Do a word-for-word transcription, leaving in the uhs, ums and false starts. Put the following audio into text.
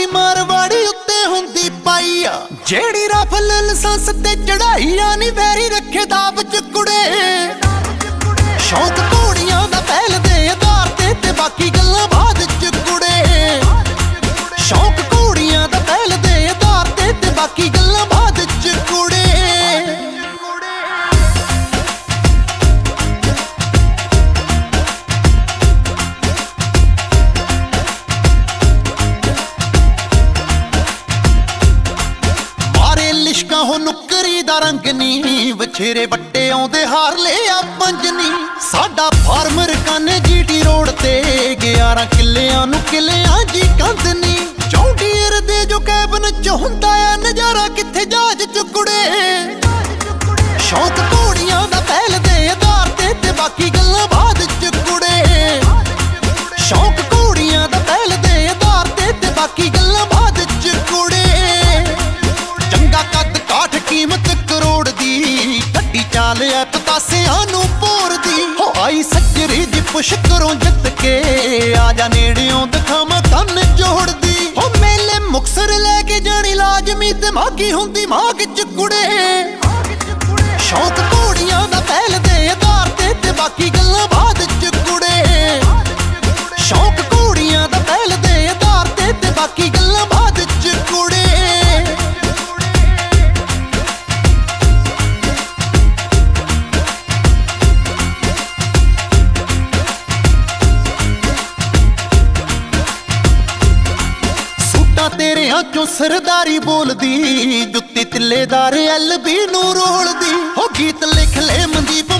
ਦੀ ਮਾਰਵਾੜੀ ਉੱਤੇ ਹੁੰਦੀ ਪਾਈ ਆ, ਜਿਹੜੀ ਰਫਲ ਲਾਇਸੈਂਸ ਤੇ ਚੜਾਈ ਆ ਨੀ ਵੈਰੀ ਰੱਖੇ ਦਾਬ ਚ ਕੁੜੇ। ਸ਼ੌਂਕ ਘੋੜੀਆਂ ਦਾ ਪਹਿਲ ਦੇ ਆਧਾਰ ਤੇ ਤੇ ਬਾਕੀ ਗੱਲਾਂ ਬਾਅਦ ਚ ਕੁੜੇ। ਸ਼ੌਂਕ ਘੋੜੀਆਂ ਦਾ ਪਹਿਲ ਦੇ ਆਧਾਰ ਤੇ ਤੇ ਬਾਕੀ ਗੱਲਾਂ ਬਾਅਦ ਚ ਕੁੜੇ। ਹੋ ਨੁਕਰੀ ਦਾ ਰੰਗ ਨੀ ਵਛੇਰੇ ਵੱਟੇ ਆਉਂਦੇ ਹਾਰ ਲਿਆ ਪੰਜ ਨੀ। ਸਾਡਾ ਫਾਰਮਰ ਕਾਨੇ ਜੀਟੀ ਰੋਡ ਤੇ ਗਿਆਰਾਂ ਕਿੱਲਿਆਂ ਨੂੰ ਕਿੱਲਿਆਂ ਜੀ ਕੰਧ ਨੀ। ਚੌਂਡੀਰ ਦੇ ਜੋ ਕੈਬਨ ਚ ਹੁੰਦਾ ਆ ਨਜ਼ਾਰਾ ਕਿੱਥੇ ਜਹਾਜ਼ ਚ ਕੁੜੇ। ਸ਼ੌਂਕ ਘੋੜੀਆਂ ਦਾ ਪਹਿਲ ਦੇ ਆਧਾਰ ਤੇ ਤੇ ਬਾਕੀ ਗੱਲਾਂ ਬਾਅਦ ਚ ਕੁੜੇ। ਸ਼ੌਂਕ ਘੋੜੀਆਂ ਦਾ ਪਹਿਲ ਦੇ ਆਧਾਰ ਤੇ ਤੇ ਬਾਕੀ ਗੱਲਾਂ ਬਾਅਦ ਚ ਕੁੜੇ। ਚੰਗਾ ਕੱਦ ਕਾਠ ਕੀਮਤ ਕਰੋੜ ਦੀ, ਗੱਡੀ ਚਾਲ ਐ ਪਤਾਸਿਆਂ ਨੂੰ ਭੋਰ ਦੀ। ਹੋ ਆਈ ਸੱਜਰੀ ਦੀ ਪੁਸ਼ ਕਰੋ ਜਿੱਤ ਕੇ, ਆ ਜਾ ਨੇੜਿਓਂ ਦਿਖਾਵਾਂ ਕੰਨ ਜੋੜਦੀ। ਹੋ ਮੇਲੇ ਮੁਕਤਸਰ ਲੈ ਕੇ ਜਾਣੀ ਲਾਜ਼ਮੀ ਤੇ ਮਾਗੀ ਹੁੰਦੀ ਮਾਗ ਚ ਕੁੜੇ। ਸ਼ੌਂਕ ਘੋੜੀਆਂ ਦਾ ਪਹਿਲ ਦੇ ਆਧਾਰ ਤੇ ਤੇ ਬਾਕੀ ਗੱਲਾਂ ਬਾਅਦ ਚ ਕੁੜੇ। ਸ਼ੌਂਕ ਘੋੜੀਆਂ ਦਾ ਪਹਿਲ ਦੇ ਆਧਾਰ ਤੇ ਤੇ ਬਾਕੀ ਗੱਲਾਂ ਬਾਅਦ ਚ ਕੁੜੇ। ਤੇਰਿਆਂ ਚੋਂ ਸਰਦਾਰੀ ਬੋਲਦੀ, ਜੁੱਤੀ ਤਿੱਲੇਦਾਰ ਐਲ ਬੀ ਨੂੰ ਰੋਲਦੀ। ਹੋ ਗੀਤ ਲਿਖ ਲੈ ਮਨਦੀਪ